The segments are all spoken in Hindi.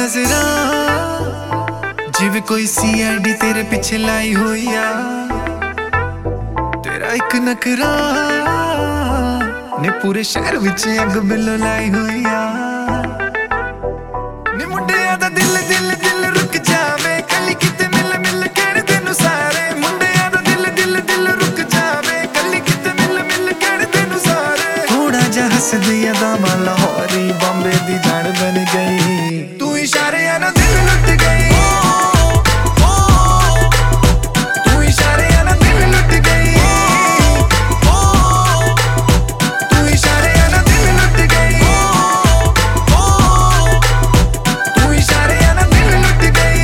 नजरा जिवे कोई सीआईडी तेरे पीछे लाई हुई आ। तेरा एक नखरा ने पूरे शहर विच अग बिलो लाई हुई आ। नी मुंडिया दा दिल दिल दिल रुक जावे कली किते मिल मिल कहण तेनू सारे। मुंडिया दा दिल दिल दिल रुक जावे कली किते मिल मिल कहण तेनू सारे। थोड़ा जा हस दिया दामा लाहौरी बॉम्बे दी जान बन गई। तू इशारे ना दिल लुट गई। तू इशारे ना दिल लुट गई। तू इशारे ना दिल लुट गई। तू इशारे ना दिल लुट गई।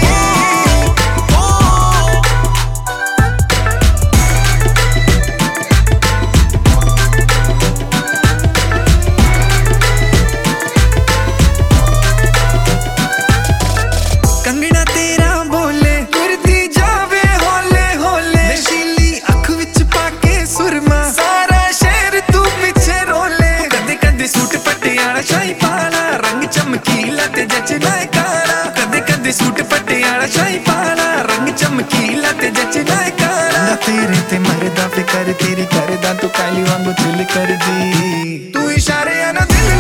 कंगना तेरा बोले गिरती जावे होले होले। नशीली अख विच पाके सुरमा सारा शहर तू पीछे रोले। कदे कदे सूट पटियाला शाही पाला रंग चमकीला ते जचना काला। कदे कदे सूट पटियाला शाही पाला रंग चमकीला ते जचना काला। तेरे ते मरदा फिकर तेरी करदा तू काली वांगू दिल कर दी। तू इशारे ना दिल